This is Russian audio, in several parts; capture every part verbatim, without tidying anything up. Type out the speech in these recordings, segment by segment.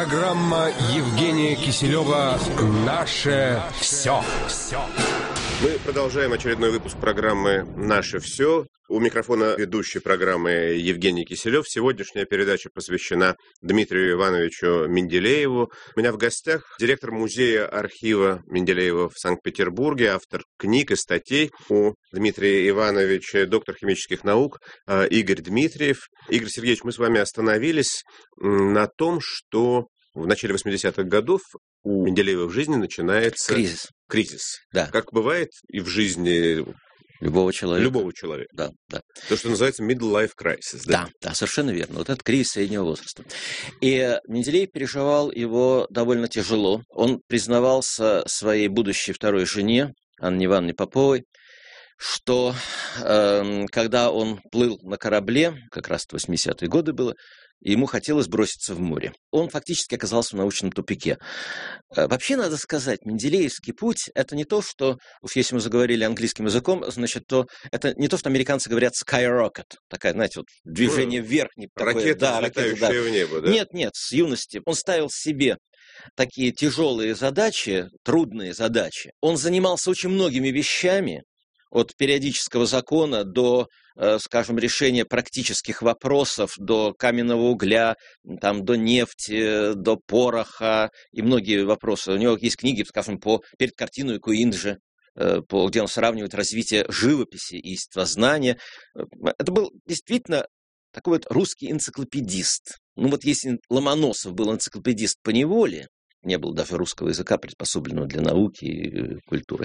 Программа Евгения Киселева «Наше все». Мы продолжаем очередной выпуск программы «Наше все». У микрофона ведущей программы Евгений Киселев. Сегодняшняя передача посвящена Дмитрию Ивановичу Менделееву. У меня в гостях директор музея архива Менделеева в Санкт-Петербурге, автор книг и статей. У Дмитрия Ивановича доктор химических наук Игорь Дмитриев. Игорь Сергеевич, мы с вами остановились на том, что в начале восьмидесятых годов у Менделеева в жизни начинается кризис. Кризис. Да. Как бывает и в жизни любого человека. Любого человека. Да, да. То, что называется middle life crisis. Да? Да, да, совершенно верно. Вот это кризис среднего возраста. И Менделеев переживал его довольно тяжело. Он признавался своей будущей второй жене, Анне Ивановне Поповой, что э, когда он плыл на корабле, как раз в восьмидесятые годы было, ему хотелось броситься в море. Он фактически оказался в научном тупике. Вообще, надо сказать, менделеевский путь – это не то, что, уж если мы заговорили английским языком, значит, то это не то, что американцы говорят skyrocket, такая, знаете, вот движение ну, вверх. Не ракета, такое, да, ракета, да. в небо, да? Нет, нет, с юности. Он ставил себе такие тяжелые задачи, трудные задачи. Он занимался очень многими вещами, от периодического закона до, скажем, решения практических вопросов, до каменного угля, там, до нефти, до пороха и многие вопросы. У него есть книги, скажем, по, перед картиной Куинджи, по, где он сравнивает развитие живописи и естествознания. Это был действительно такой вот русский энциклопедист. Ну вот если Ломоносов был энциклопедист по неволе, не было даже русского языка, приспособленного для науки и культуры,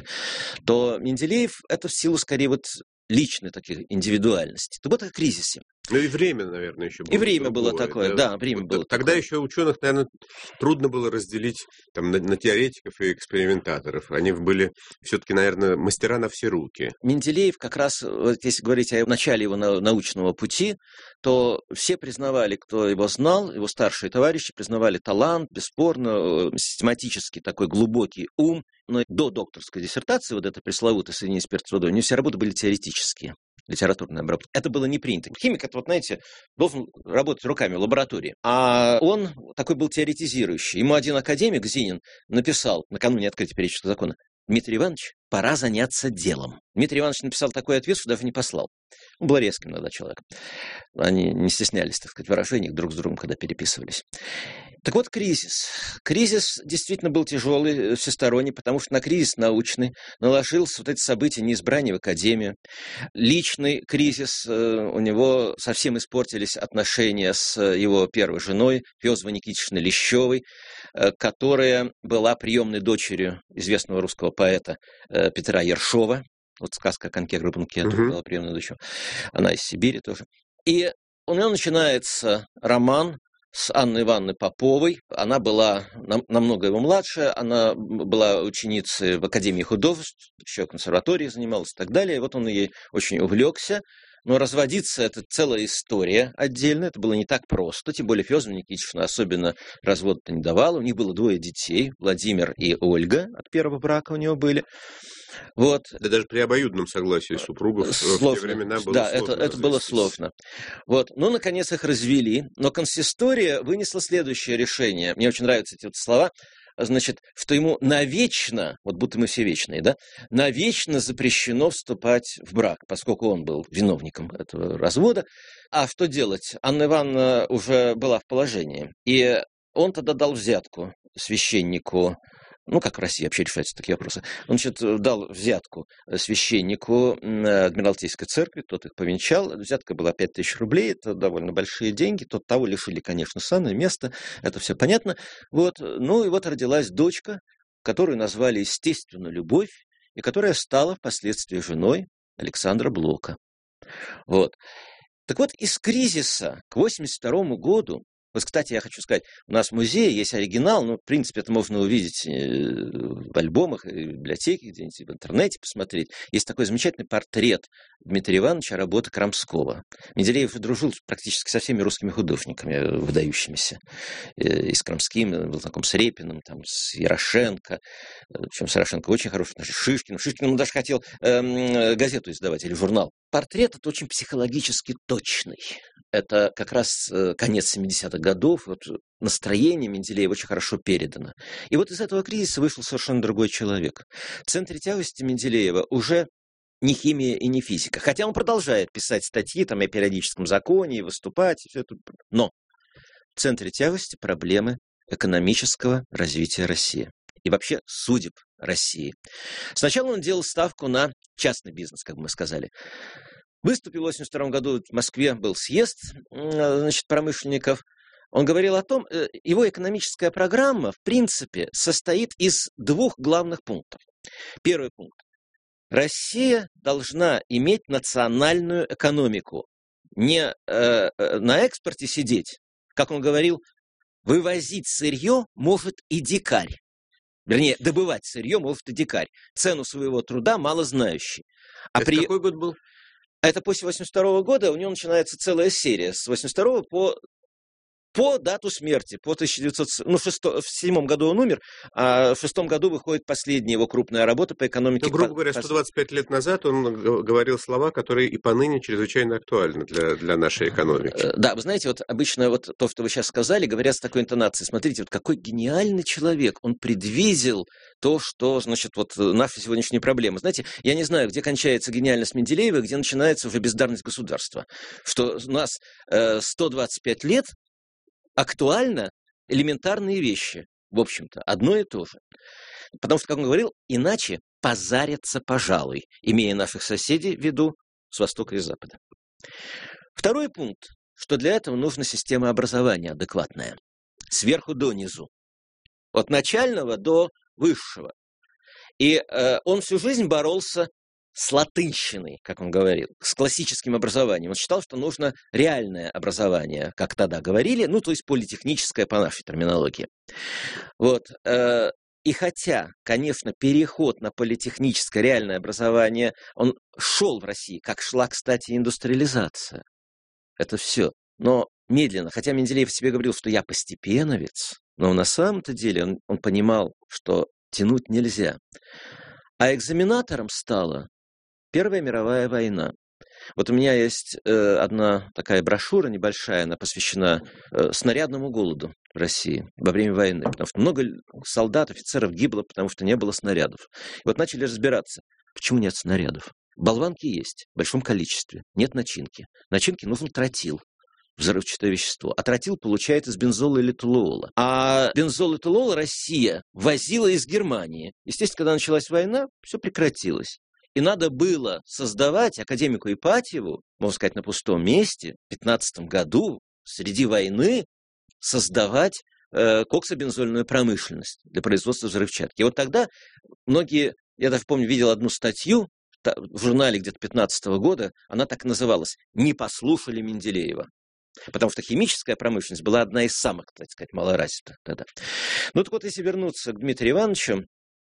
то Менделеев – это в силу, скорее, вот личной такой индивидуальности. То вот о кризисе. Ну и время, наверное, еще было. И время другое, было такое, да, да время вот было Тогда такое. еще ученых, наверное, трудно было разделить там, на, на теоретиков и экспериментаторов. Они были все-таки, наверное, мастера на все руки. Менделеев как раз, вот если говорить о начале его научного пути, то все признавали, кто его знал, его старшие товарищи признавали талант, бесспорно, систематический такой глубокий ум. Но до докторской диссертации, вот это пресловутое соединение спирта с водой, у него все работы были теоретические. Литературная обработка. Это было не принято. Химик, это, вот, знаете, должен работать руками в лаборатории. А он такой был теоретизирующий. Ему один академик, Зинин, написал накануне открытия периодического закона: Дмитрий Иванович, пора заняться делом. Дмитрий Иванович написал такой ответ, что даже не послал. Он был резким иногда человеком. Они не стеснялись, так сказать, в выражениях друг с другом, когда переписывались. Так вот, кризис. Кризис действительно был тяжелый, всесторонний, потому что на кризис научный наложился вот эти события неизбрания в академию. Личный кризис, у него совсем испортились отношения с его первой женой, Фёзовой Никитичной Лещевой, которая была приемной дочерью известного русского поэта Петра Ершова. Вот сказка о коньке Горбунке, uh-huh. была приемной дочерью. Она из Сибири тоже. И у него начинается роман с Анной Ивановной Поповой. Она была намного его младше, она была ученицей в Академии художеств, еще в консерватории занималась и так далее. И вот он ей очень увлекся. Но разводиться – это целая история отдельно, это было не так просто, тем более Фёзова Никитична особенно развода-то не давала. У них было двое детей, Владимир и Ольга, от первого брака у него были. Вот. Да даже при обоюдном согласии супругов сложно. В те времена было да, сложно. Да, это, это было сложно. Вот. Ну, наконец, их развели, но консистория вынесла следующее решение. Мне очень нравятся эти вот слова. Значит, что ему навечно, вот будто мы все вечные, да, навечно запрещено вступать в брак, поскольку он был виновником этого развода. А что делать? Анна Ивановна уже была в положении. И он тогда дал взятку священнику. Ну, как в России вообще решаются такие вопросы. Он, значит, дал взятку священнику Адмиралтейской церкви, тот их повенчал. Взятка была пять тысяч рублей, это довольно большие деньги. Тот того лишили, конечно, сана, места, это все понятно. Вот. Ну, и вот родилась дочка, которую назвали естественно Любовь, и которая стала впоследствии женой Александра Блока. Вот. Так вот, из кризиса к восемьдесят второму году, вот, кстати, я хочу сказать, у нас в музее есть оригинал, ну, в принципе, это можно увидеть в альбомах, в библиотеке, где-нибудь в интернете посмотреть. Есть такой замечательный портрет Дмитрия Ивановича, работы Крамского. Менделеев дружил практически со всеми русскими художниками, выдающимися. И с Крамским, был знаком с Репиным, там, с Ярошенко. Причем с Ярошенко очень хороший, с Шишкиным. Шишкин он даже хотел э, газету издавать или журнал. Портрет этот очень психологически точный. Это как раз конец семидесятых годов. годов, вот настроение Менделеева очень хорошо передано. И вот из этого кризиса вышел совершенно другой человек. В центре тягости Менделеева уже не химия и не физика. Хотя он продолжает писать статьи там, о периодическом законе, и выступать, и все это. Но в центре тягости проблемы экономического развития России. И вообще судеб России. Сначала он делал ставку на частный бизнес, как мы сказали. Выступил в восемьдесят втором году в Москве, был съезд, значит, промышленников. Он говорил о том, его экономическая программа, в принципе, состоит из двух главных пунктов. Первый пункт. Россия должна иметь национальную экономику. Не э, на экспорте сидеть, как он говорил, вывозить сырье может и дикарь. Вернее, добывать сырье может и дикарь. Цену своего труда мало знающий. А Это при... какой год был? Это после восемьдесят второго года, у него начинается целая серия. С восемьдесят второго по... по дату смерти, по тысяча девятьсот... Ну, в, шесто... в седьмом году он умер, а в шестом году выходит последняя его крупная работа по экономике. Ну, грубо говоря, сто двадцать пять лет назад он говорил слова, которые и поныне чрезвычайно актуальны для, для нашей экономики. Да, вы знаете, вот обычно вот то, что вы сейчас сказали, говорят с такой интонацией. Смотрите, вот какой гениальный человек. Он предвидел то, что, значит, вот наши сегодняшние проблемы. Знаете, я не знаю, где кончается гениальность Менделеева, где начинается уже бездарность государства. Что у нас э, сто двадцать пять лет актуально элементарные вещи, в общем-то, одно и то же. Потому что, как он говорил, иначе позарятся, пожалуй, имея наших соседей в виду с востока и запада. Второй пункт, что для этого нужна система образования адекватная, сверху донизу, от начального до высшего. И э, он всю жизнь боролся с латынщиной, как он говорил, с классическим образованием. Он считал, что нужно реальное образование, как тогда говорили, ну, то есть политехническое по нашей терминологии. Вот. И хотя, конечно, переход на политехническое реальное образование, он шел в России, как шла, кстати, индустриализация. Это все. Но медленно, хотя Менделеев себе говорил, что я постепеновец, но на самом-то деле он, он понимал, что тянуть нельзя. А экзаменатором стала Первая мировая война. Вот у меня есть э, одна такая брошюра небольшая, она посвящена э, снарядному голоду в России во время войны, потому что много солдат, офицеров гибло, потому что не было снарядов. И вот начали разбираться, почему нет снарядов. Болванки есть в большом количестве, нет начинки. Начинке нужен тротил, взрывчатое вещество. А тротил получает из бензола или толуола. А бензол и толуол Россия возила из Германии. Естественно, когда началась война, все прекратилось. И надо было создавать академику Ипатьеву, можно сказать, на пустом месте, в пятнадцатом году, среди войны, создавать э, коксобензольную промышленность для производства взрывчатки. И вот тогда многие, я даже помню, видел одну статью в журнале где-то пятнадцатого года, она так и называлась «Не послушали Менделеева». Потому что химическая промышленность была одна из самых, так сказать, малоразвитых тогда. Ну так вот, если вернуться к Дмитрию Ивановичу,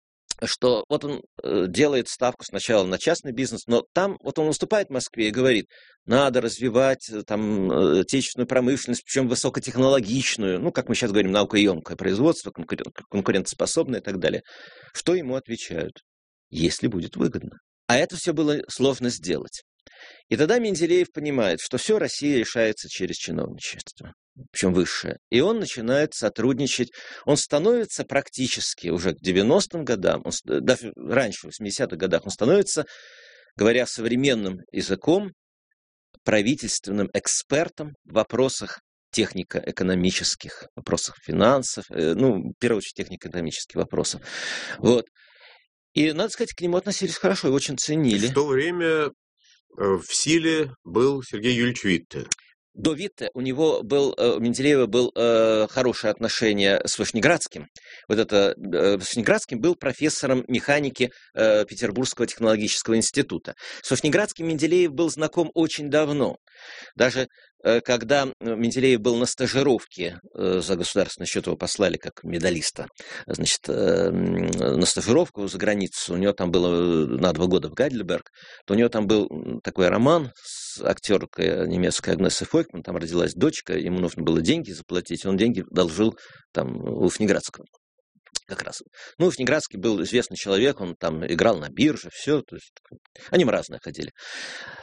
что вот он э, делает ставку сначала на частный бизнес, но там вот он выступает в Москве и говорит, надо развивать там отечественную промышленность, причем высокотехнологичную, ну, как мы сейчас говорим, наукоемкое производство, конкурен- конкурентоспособное и так далее. Что ему отвечают? Если будет выгодно. А это все было сложно сделать. И тогда Менделеев понимает, что все Россия решается через чиновничество, причем высшее. И он начинает сотрудничать, он становится практически уже к девяностым годам, он, даже раньше, в восьмидесятых годах, он становится, говоря современным языком, правительственным экспертом в вопросах технико-экономических, вопросах финансов, ну, в первую очередь, технико-экономических вопросов. Вот. И, надо сказать, к нему относились хорошо, его очень ценили. В то время в силе был Сергей Юрьевич Витте. До Витте у него был, у Менделеева был э, хорошее отношение с Вышнеградским. Вот это э, Вышнеградским был профессором механики э, Петербургского технологического института. С Вышнеградским Менделеев был знаком очень давно. Даже э, когда Менделеев был на стажировке, э, за государственный счет его послали как медалиста, значит, э, на стажировку за границу, у него там было на два года в Гайдельберг, то у него там был такой роман с актеркой немецкой Агнесой Фойкман, там родилась дочка, ему нужно было деньги заплатить, он деньги должил там у Вышнеградского. Как раз. Ну, Вышнеградский был известный человек, он там играл на бирже, все, то есть они разные ходили.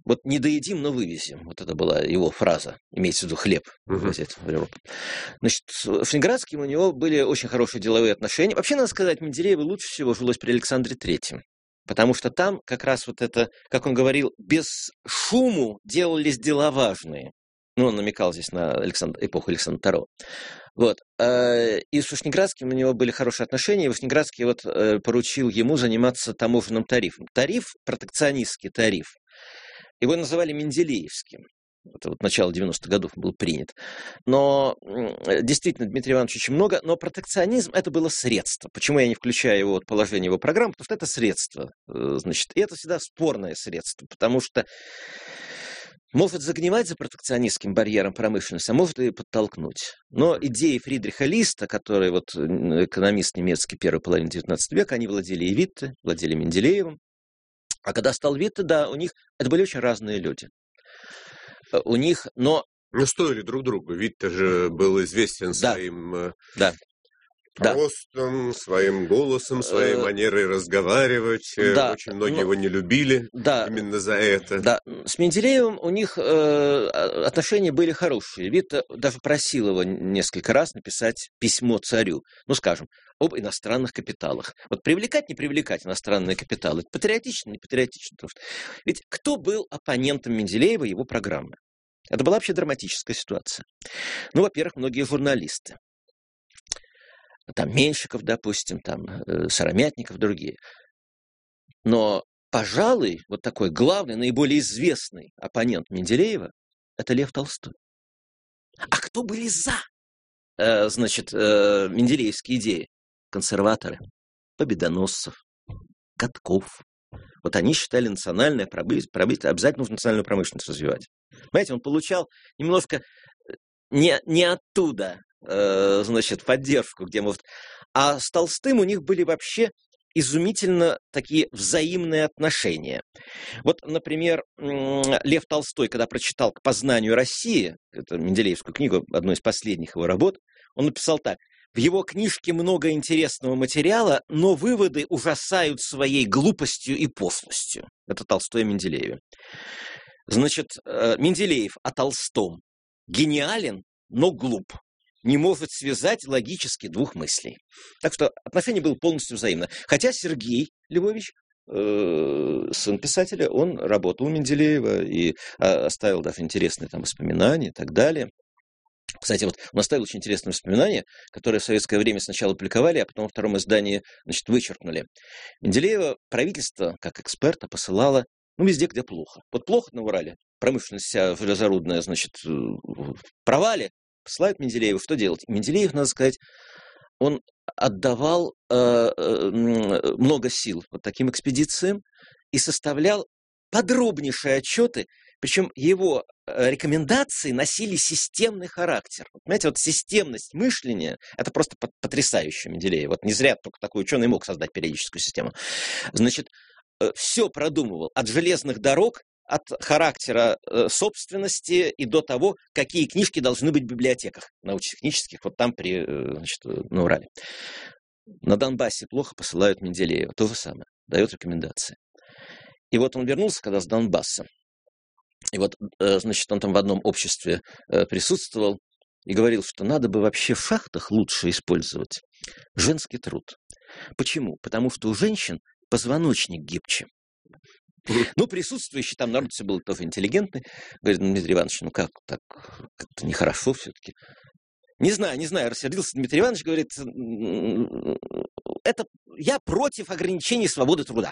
Вот не доедим, но вывезем. Вот это была его фраза. Имеется в виду хлеб. Uh-huh. В Европу. Значит, с Швейнеградским у него были очень хорошие деловые отношения. Вообще, надо сказать, Менделееву лучше всего жилось при Александре Третьем. Потому что там как раз вот это, как он говорил, без шуму делались дела важные. Ну, он намекал здесь на Александр, эпоху Александра Второго. Вот. И с Вышнеградским у него были хорошие отношения, и Вышнеградский вот поручил ему заниматься таможенным тарифом. Тариф, протекционистский тариф, его называли Менделеевским. Это вот начало девяностых годов был принят. Но действительно, Дмитрия Ивановича очень много, но протекционизм это было средство. Почему я не включаю его в положение его программы? Потому что это средство. Значит, и это всегда спорное средство, потому что может загнивать за протекционистским барьером промышленности, а может и подтолкнуть. Но идеи Фридриха Листа, который вот экономист немецкий первой половины девятнадцатого века, они владели и Витте, владели Менделеевым. А когда стал Витте, да, у них это были очень разные люди. У них, но... Ну, стоили друг другу. Витте же был известен да. своим... Да. Ростом, да. своим голосом, своей манерой разговаривать. Да. Очень многие Но... его не любили да. именно за это. Да. С Менделеевым у них э, отношения были хорошие. Витте даже просил его несколько раз написать письмо царю. Ну, скажем, об иностранных капиталах. Вот привлекать, не привлекать иностранные капиталы. Патриотично, не патриотично. Ведь кто был оппонентом Менделеева и его программы? Это была вообще драматическая ситуация. Ну, во-первых, многие журналисты. Там Меньшиков, допустим, там э, Сыромятников, другие. Но, пожалуй, вот такой главный, наиболее известный оппонент Менделеева – это Лев Толстой. А кто были за, э, значит, э, менделеевские идеи? Консерваторы, Победоносцев, Катков. Вот они считали национальное правительство, обязательно нужно национальную промышленность развивать. Понимаете, он получал немножко не, не оттуда, значит, поддержку, где может... А с Толстым у них были вообще изумительно такие взаимные отношения. Вот, например, Лев Толстой, когда прочитал «К познанию России», это Менделеевскую книгу, одну из последних его работ, он написал так: в его книжке много интересного материала, но выводы ужасают своей глупостью и пошлостью. Это Толстой о Менделееве. Значит, Менделеев о Толстом гениален, но глуп. Не может связать логически двух мыслей. Так что отношение было полностью взаимно. Хотя Сергей Львович, э, сын писателя, он работал у Менделеева и э, оставил даже интересные там воспоминания и так далее. Кстати, вот он оставил очень интересные воспоминания, которые в советское время сначала публиковали, а потом во втором издании, значит, вычеркнули. Менделеева правительство, как эксперта, посылало, ну, везде, где плохо. Вот плохо на Урале, промышленность вся железорудная, значит, в провале, посылают Менделеева, что делать? Менделеев, надо сказать, он отдавал э, э, много сил вот таким экспедициям и составлял подробнейшие отчеты, причем его рекомендации носили системный характер. Вот, понимаете, вот системность мышления – это просто потрясающе Менделеев. Вот не зря только такой ученый мог создать периодическую систему. Значит, все продумывал от железных дорог, от характера э, собственности и до того, какие книжки должны быть в библиотеках научно-технических, вот там при, э, значит, на Урале. На Донбассе плохо, посылают Менделеева. То же самое. Дает рекомендации. И вот он вернулся, когда с Донбасса. И вот, э, значит, он там в одном обществе э, присутствовал и говорил, что надо бы вообще в шахтах лучше использовать женский труд. Почему? Потому что у женщин позвоночник гибче. Ну, присутствующий там народ все был тоже интеллигентный. Говорит, ну, Дмитрий Иванович, ну как так? Как-то нехорошо все-таки. Не знаю, не знаю, рассердился Дмитрий Иванович, говорит, это я против ограничений свободы труда.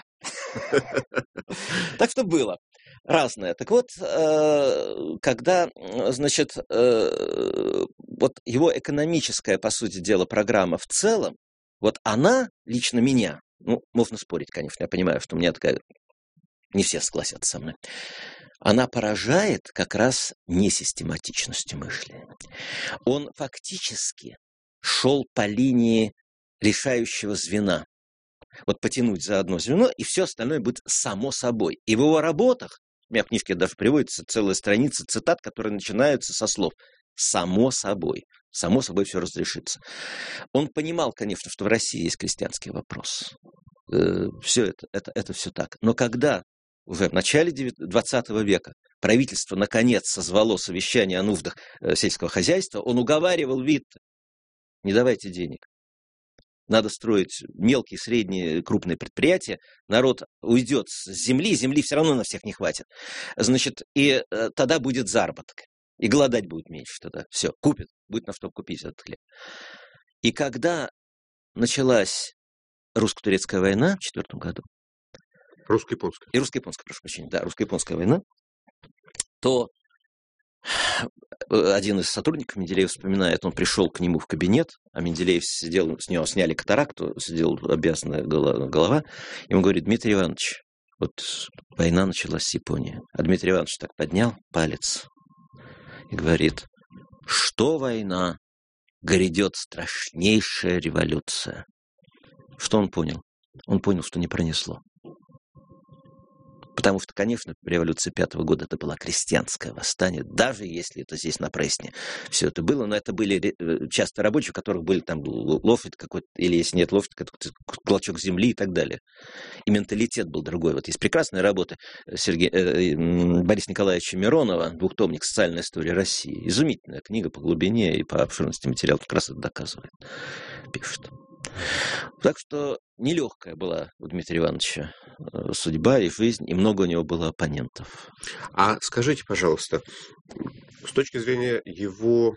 Так что было разное. Так вот, когда, значит, вот его экономическая, по сути дела, программа в целом, вот она, лично меня, ну, можно спорить, конечно, я понимаю, что у меня такая... Не все согласятся со мной. Она поражает как раз несистематичностью мышления. Он фактически шел по линии решающего звена. Вот потянуть за одно звено, и все остальное будет само собой. И в его работах, у меня в книжке даже приводится целая страница цитат, которые начинаются со слов «само собой». Само собой все разрешится. Он понимал, конечно, что в России есть крестьянский вопрос. Все это, это, это все так. Но когда уже в начале двадцатого века правительство наконец созвало совещание о нуждах сельского хозяйства, он уговаривал Витте: не давайте денег. Надо строить мелкие, средние, крупные предприятия. Народ уйдет с земли, земли все равно на всех не хватит. Значит, и э, тогда будет заработок. И голодать будет меньше тогда. Все, купит, будет на что купить этот хлеб. И когда началась русско-турецкая война в четвертом году, русско-японская. И русско-японская, прошу прощения, да, русско-японская война, то один из сотрудников Менделеева вспоминает, он пришел к нему в кабинет, а Менделеев сидел, с него сняли катаракту, сидел обвязанная голова, ему говорит: Дмитрий Иванович, вот война началась с Японии. А Дмитрий Иванович так поднял палец и говорит: что война? Грядет страшнейшая революция. Что он понял? Он понял, что не пронесло. Потому что, конечно, революция пятого года это было крестьянское восстание, даже если это здесь на Пресне все это было, но это были часто рабочие, у которых были там лофт какой-то, или если нет лофт, какой-то клочок земли и так далее. И менталитет был другой. Вот есть прекрасная работа Сергея, э, Бориса Николаевича Миронова, двухтомник «Социальная история России». Изумительная книга по глубине и по обширности материала, как раз это доказывает, пишет. Так что нелегкая была у Дмитрия Ивановича судьба и жизнь, и много у него было оппонентов. А скажите, пожалуйста, с точки зрения его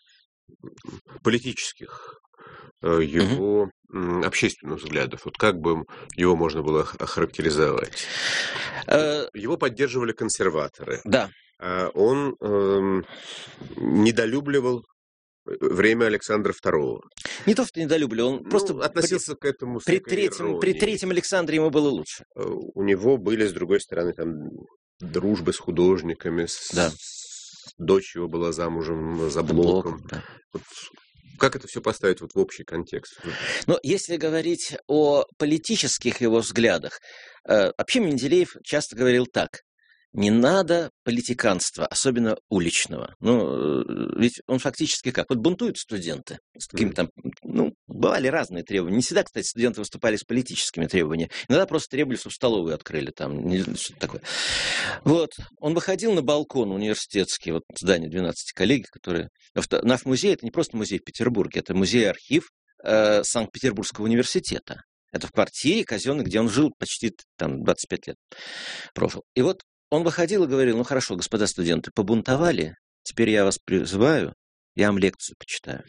политических, его угу. общественных взглядов, вот как бы его можно было охарактеризовать? Э... Его поддерживали консерваторы. Да. Он э, недолюбливал время Александра второго. Не то, что недолюбливал, он ну, просто относился к этому при третьем, при третьем Александре ему было лучше. У него были, с другой стороны, там дружбы с художниками, с... Да. Дочь его была замужем за Блоком. Блок, да. Вот как это все поставить вот в общий контекст? Но если говорить о политических его взглядах, вообще Менделеев часто говорил так: не надо политиканства, особенно уличного. Ну, ведь он фактически как? Вот бунтуют студенты с какими-то, ну, бывали разные требования. Не всегда, кстати, студенты выступали с политическими требованиями. Иногда просто требовали, чтобы столовую открыли там, что-то такое. Вот. Он выходил на балкон университетский, вот здание двенадцати коллегий, которые... Наш музей — это не просто музей в Петербурге, это музей-архив э, Санкт-Петербургского университета. Это в квартире казенной, где он жил почти там двадцать пять лет. Прожил. И вот он выходил и говорил: ну хорошо, господа студенты, побунтовали, теперь я вас призываю, я вам лекцию почитаю.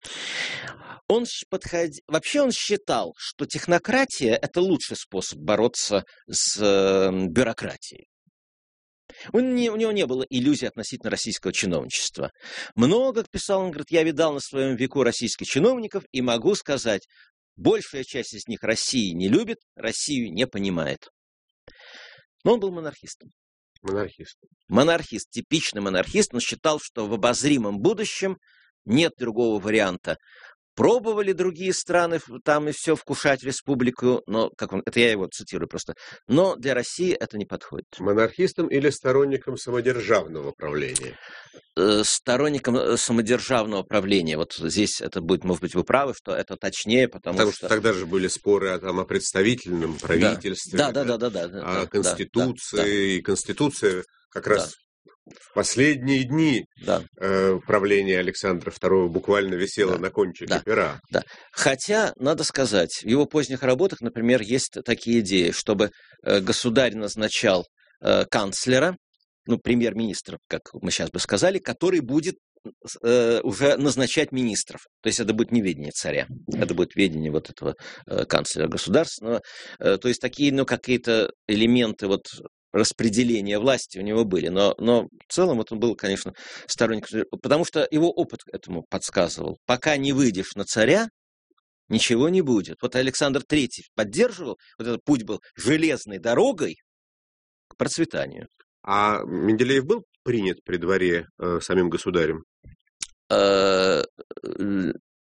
Он подход... Вообще он считал, что технократия – это лучший способ бороться с э, бюрократией. Он не, у него не было иллюзий относительно российского чиновничества. Много, писал он, говорит, я видал на своем веку российских чиновников и могу сказать, большая часть из них России не любит, Россию не понимает. Но он был монархистом. Монархист. Монархист, типичный монархист. Он считал, что в обозримом будущем нет другого варианта. Пробовали другие страны там и все вкушать в республику, но, как он, это я его цитирую просто, но для России это не подходит. Монархистом или сторонником самодержавного правления? Э, сторонником самодержавного правления. Вот здесь это будет, может быть, вы правы, что это точнее, потому, потому что... что тогда же были споры о, там, о представительном правительстве, да, да, да, да, да, да, о Конституции, да, да. и Конституция как раз... Да. В последние дни да. э, правления Александра второго буквально висело да. на кончике да. пера. Да. Хотя, надо сказать, в его поздних работах, например, есть такие идеи, чтобы э, государь назначал э, канцлера, ну, премьер-министра, как мы сейчас бы сказали, который будет э, уже назначать министров. То есть это будет не ведение царя, это будет ведение вот этого э, канцлера государственного. Э, то есть такие, ну, какие-то элементы вот распределения власти у него были. Но, но в целом вот он был, конечно, сторонником, потому что его опыт этому подсказывал. Пока не выйдешь на царя, ничего не будет. Вот Александр Третий поддерживал, вот этот путь был железной дорогой к процветанию. А Менделеев был принят при дворе э, самим государем?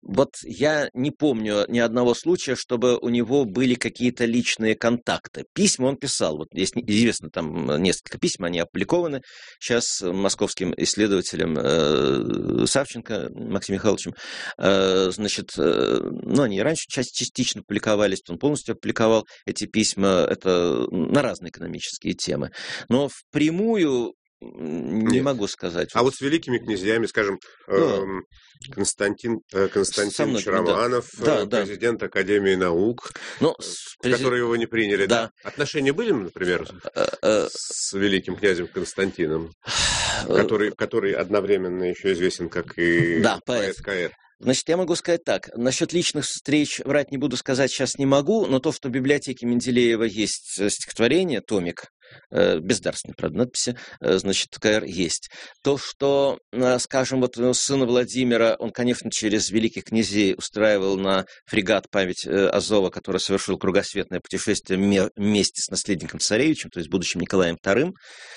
Вот я не помню ни одного случая, чтобы у него были какие-то личные контакты. Письма он писал. Вот есть известно, там несколько писем, они опубликованы сейчас московским исследователем э, Савченко Максимом Михайловичем. Э, значит, э, ну, они раньше часть, частично публиковались, он полностью опубликовал эти письма. Это на разные экономические темы. Но впрямую не Нет. могу сказать. А вот с великими князьями, скажем, да. э, Константин Константинович Романов, да. Да, президент да. Академии наук, Но презид... которые его не приняли. Да. Да. Отношения были, например, с великим князем Константином, который, который одновременно еще известен как и да, поэт КР? Значит, я могу сказать так. Насчет личных встреч врать не буду, сказать сейчас не могу, но то, что в библиотеке Менделеева есть стихотворение, томик, без дарственной, правда, надписи, значит, КР есть. То, что, скажем, вот сына Владимира, он, конечно, через великих князей устраивал на фрегат «Память Азова», который совершил кругосветное путешествие вместе с наследником царевичем, то есть будущим Николаем вторым,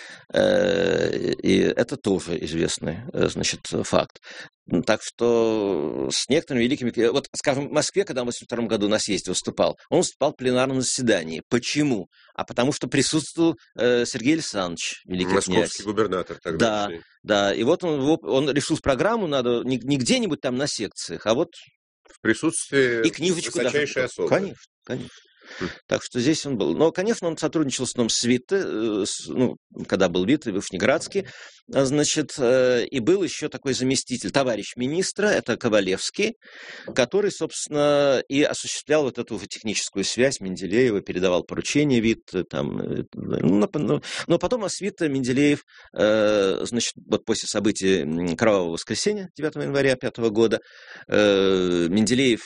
и это тоже известный, значит, факт. Так что с некоторыми великими... Вот, скажем, в Москве, когда он в восемьдесят втором году на съезде выступал, он выступал в пленарном заседании. Почему? А потому что присутствовал э, Сергей Александрович, великий Московский князь. губернатор тогда. Да, да. И вот он, он решил программу, надо не, не где-нибудь там на секциях, а вот... В присутствии и книжечку высочайшей даже... особы. Конечно, конечно. Так что здесь он был. Но, конечно, он сотрудничал с, с Витте, ну, когда был Витте, Вышнеградский, значит, и был еще такой заместитель, товарищ министра, это Ковалевский, который, собственно, и осуществлял вот эту техническую связь Менделеева, передавал поручения Витте, там, ну, но, но потом с Витте Менделеев, значит, вот после событий Кровавого воскресенья девятого января пятого года, Менделеев,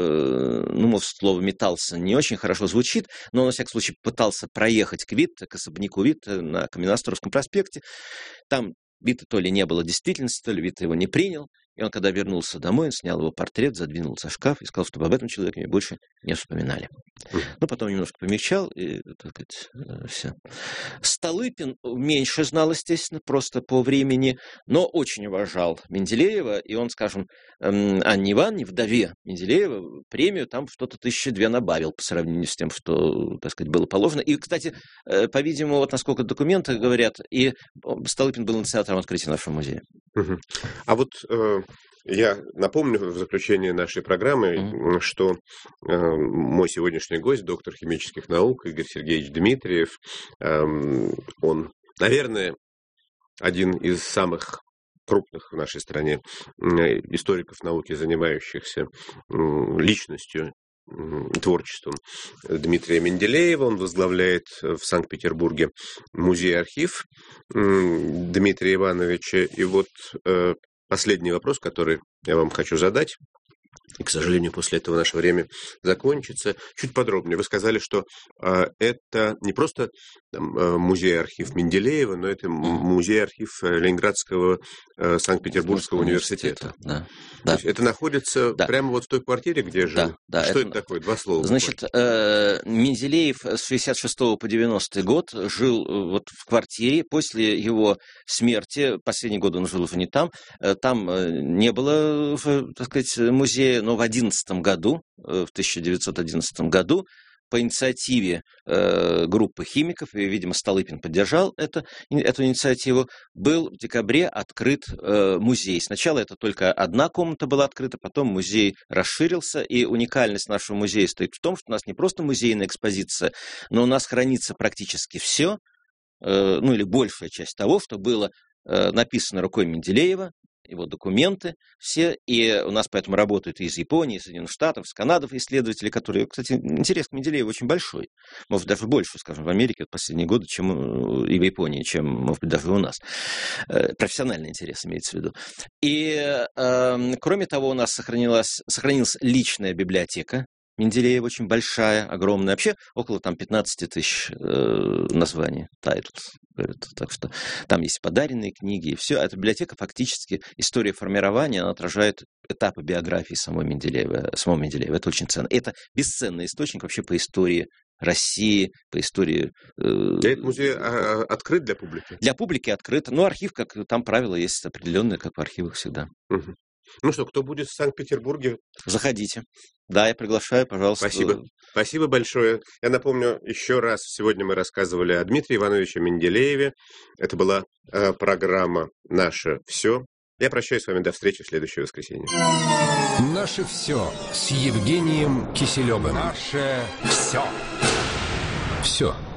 ну, может, слово метался не очень хорошо, хорошо звучит, но он, во всяком случае, пытался проехать к Витте, к особняку Витте на Каменноостровском проспекте. Там Витте то ли не было действительности, то ли Витте его не принял. И он, когда вернулся домой, он снял его портрет, задвинул за шкаф и сказал, чтобы об этом человеке мне больше не вспоминали. Mm. Ну, потом немножко помягчал, и, так сказать, все. Столыпин меньше знал, естественно, просто по времени, но очень уважал Менделеева, и он, скажем, Анне Ивановне, вдове Менделеева, премию там что-то тысячи две набавил по сравнению с тем, что, так сказать, было положено. И, кстати, по-видимому, вот насколько документы говорят, и Столыпин был инициатором открытия нашего музея. Mm-hmm. А вот... Э... Я напомню в заключение нашей программы, mm-hmm. что э, мой сегодняшний гость, доктор химических наук Игорь Сергеевич Дмитриев, э, он, наверное, один из самых крупных в нашей стране э, историков науки, занимающихся э, личностью, э, творчеством Дмитрия Менделеева. Он возглавляет в Санкт-Петербурге музей-архив э, Дмитрия Ивановича. И вот... Э, Последний вопрос, который я вам хочу задать, и, к сожалению, после этого наше время закончится. Чуть подробнее. Вы сказали, что э, это не просто там, музей-архив Менделеева, но это музей-архив Ленинградского э, Санкт-Петербургского университета. университета. Да. Да. То есть это находится да. прямо вот в той квартире, где жил? Да. Да. Что это, это такое? Два слова. Значит, э, Менделеев с шестьдесят шестого по девяностый год жил вот в квартире. После его смерти, последний год он жил уже не там, там не было, так сказать, музея, но в одиннадцатом году, в тысяча девятьсот одиннадцатом году, по инициативе э, группы химиков, и, видимо, Столыпин поддержал это, эту инициативу, был в декабре открыт э, музей. Сначала это только одна комната была открыта, потом музей расширился, и уникальность нашего музея стоит в том, что у нас не просто музейная экспозиция, но у нас хранится практически все, э, ну или большая часть того, что было э, написано рукой Менделеева, его документы все, и у нас поэтому работают и из Японии, из Соединенных Штатов, из Канады исследователи, которые, кстати, интерес к Менделееву очень большой, может, даже больше, скажем, в Америке в последние годы, чем и в Японии, чем, может быть, даже у нас. Профессиональный интерес имеется в виду. И, э, кроме того, у нас сохранилась, сохранилась личная библиотека Менделеева, очень большая, огромная. Вообще около там пятнадцать тысяч э, названий, titles. Так что там есть подаренные книги и все. Эта библиотека фактически, история формирования, она отражает этапы биографии самого Менделеева. Самого Менделеева. Это очень ценно. Это бесценный источник вообще по истории России, по истории... Э, Этот музей открыт для публики? Для публики открыт. Но архив, как там правило, есть определенные, как в архивах всегда. Угу. Ну что, кто будет в Санкт-Петербурге? Заходите. Да, я приглашаю, пожалуйста. Спасибо. Спасибо большое. Я напомню еще раз, сегодня мы рассказывали о Дмитрии Ивановиче Менделееве. Это была э, программа «Наше все». Я прощаюсь с вами до встречи в следующее воскресенье. Наше все с Евгением Киселевым. Наше все. Все.